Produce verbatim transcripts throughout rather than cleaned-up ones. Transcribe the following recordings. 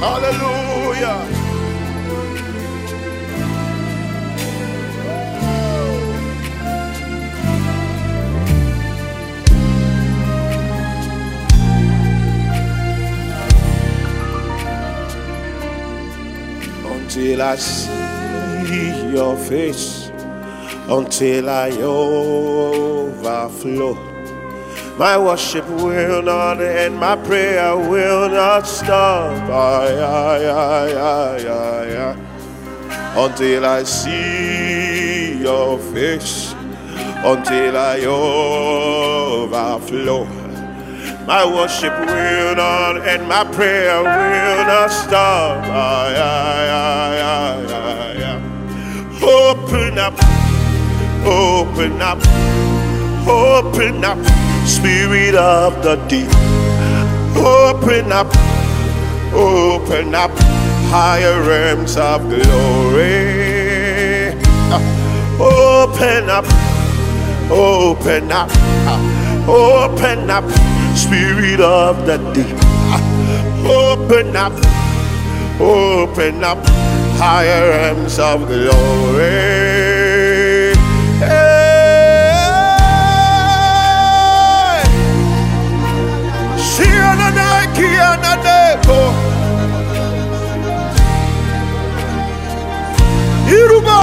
Hallelujah. Until I see your face, until I overflow, my worship will not end, my prayer will not stop. Aye, aye, aye, aye, aye, aye. Until I see your face, until I overflow, my worship will not end, my prayer will not stop. Aye, aye, aye, aye, aye, aye. Open up, open up, open up, Spirit of the deep. Open up, open up, higher realms of glory. Open up, open up, open up, Spirit of the deep. Open up, open up, higher realms of glory. Hey, see another key, another go. Iruba.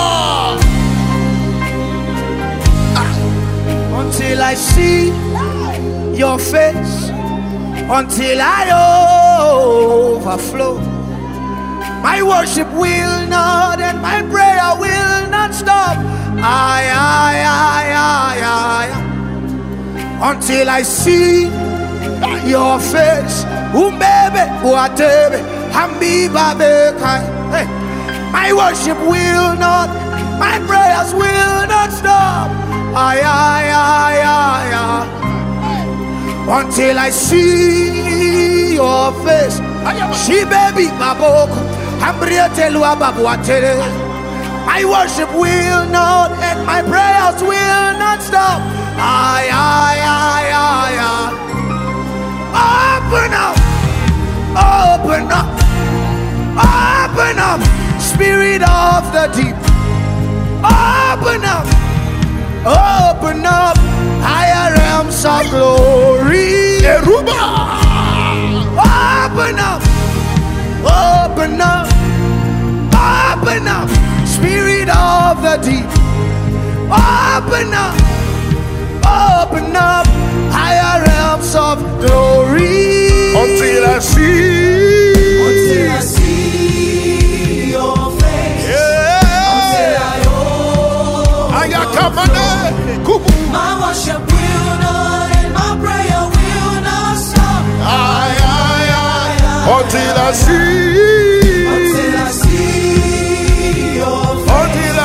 Until I see your face, until I overflow, my worship will not and my prayer will not stop. Aye, aye, aye, aye, aye. Until I see your face, umbebe uatebe hambi babe kai. Hey, my worship will not, my prayers will not stop. Aye, aye, aye, aye, aye. Until I see your face, she baby baboko, hambriatelua babuatele. My worship will not and my prayers will not stop. Aye, aye, aye, aye, aye. Open up, open up, open up, Spirit of the deep. Open up, open up, higher realms of glory. Eruba. Open up, open up, open up, Spirit of the deep. Open up, open up, higher realms of glory. Until I see, until I see your face, yeah. Until I overflow, my worship will not and my prayer will not stop. Aye, aye, aye, aye. Until I see, until I see your face, until I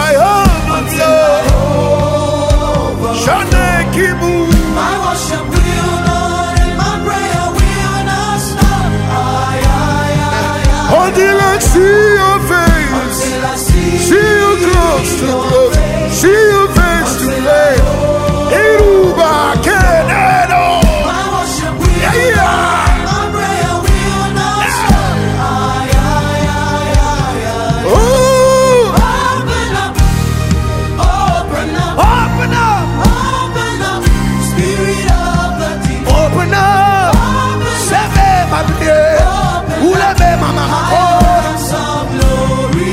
overflow, Shanekimu, my worship will not and my prayer will not stop. Aye, aye, aye, aye. until I see your face, Until I see, see you close to close, see you face to face. Iruba Keneno. my worship will Yeah, yeah. not, my prayer will not stop. Aye, aye, aye, aye, aye. Oh, Open up, open up, open up, open up, Spirit of the deep. open up. Sebe Babie, Ulebe Mama. Realms of glory.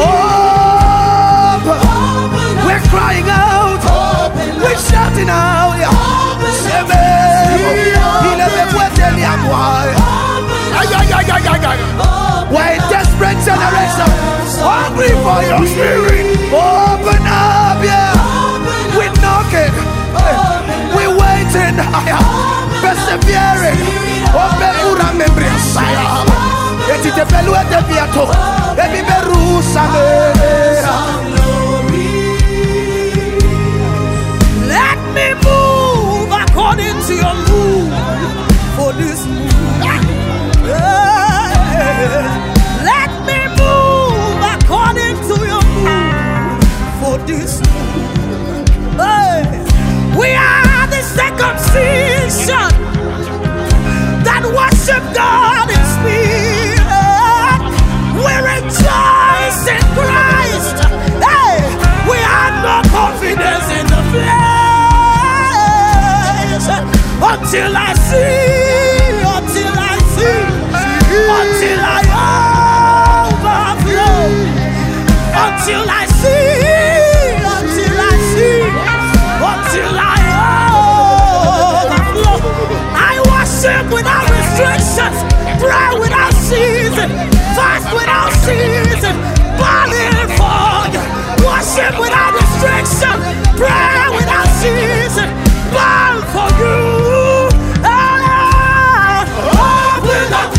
Open. Open up, We're crying out. open up, We're shouting out. Yeah. open Sebe, Ilebe Bweteli Amwai. Ay, ay, ay, ay, ay, ay. We're a desperate generation, hungry for your spirit. Open up, yeah. We're knocking, we're waiting, persevering. Open ura membri saya. Eti te pelu ete biato, ebi beru same. Let me move according to your move for this move. Yeah. Let me move according to your move until I see, until I see, until I overflow, until I see, until I see, until I overflow. I worship without restrictions, pray without season, fast without season, burning for you. Worship without restriction, pray without season, burn for you. Open up,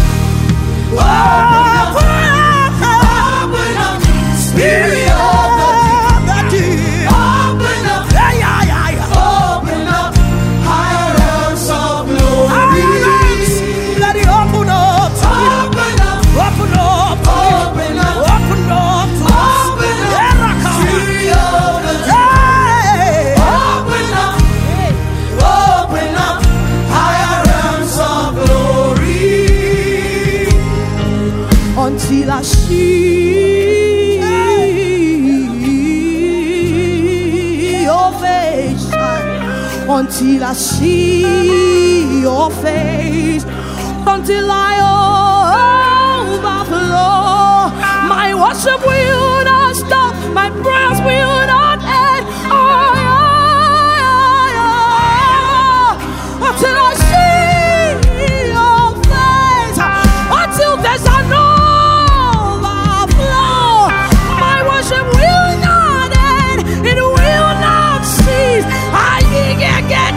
open up, open up, Spirit of the deep. Open up, yeah, yeah, yeah, yeah. Open up, higher realms of glory. Let it open up, open up, open up, open up, open up, open up, Spirit of the deep. Open up, open up, higher realms of glory. Until I see your face, until I see your face, until I overflow. My worship will not stop, my prayers will not end. Oh, yeah, yeah, yeah. Until I see your face, until there's an overflow. My worship will not end, it will not cease. I get get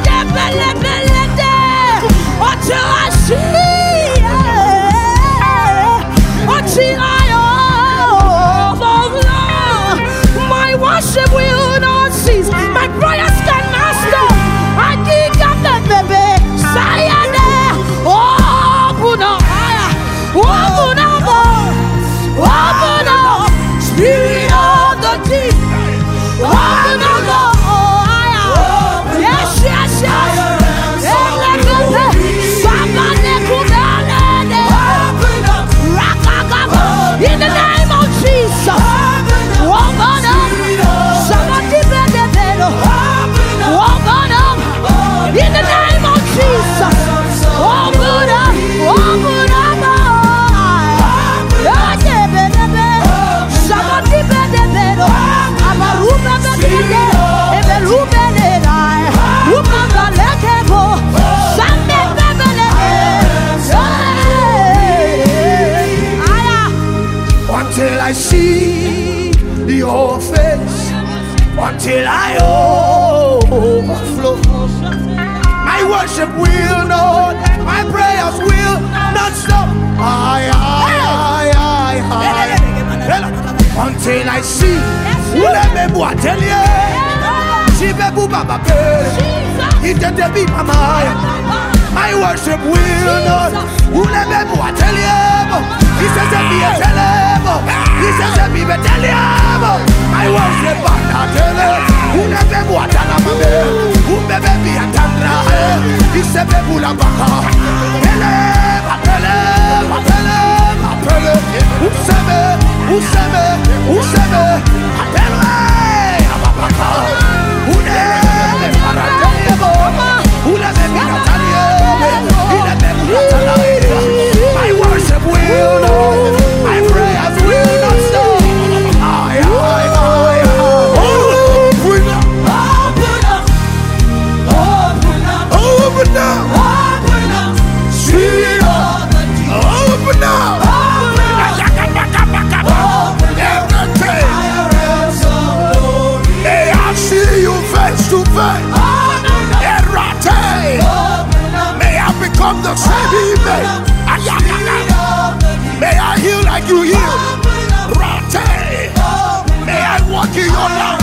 until I see, until I overflow. My worship will not cease, my prayers cannot stop. I dig up that baby, Sayane, open up, open up, open up, Spirit of the deep, open up, yes, yes, yes. In the name of Jesus, open up. Somebody better better. Open up. In the name of Jesus, open up, open up. Somebody better better. I'm a room of the day. I'm a room of the night. Room of the lekebo. Sunday better. Until I see your face, until I overflow. My worship will not, my prayers will not stop. I, I, I, I, I. Until I see, my worship will not. He says, He says, my worship He said, my worship will not, my prayers will not stop. I, I, I, open up, open up, open up, open up, Spirit of the deep, open up, everything. May I see you face to face. May I become the same image. May I heal like you heal. May I walk in your life.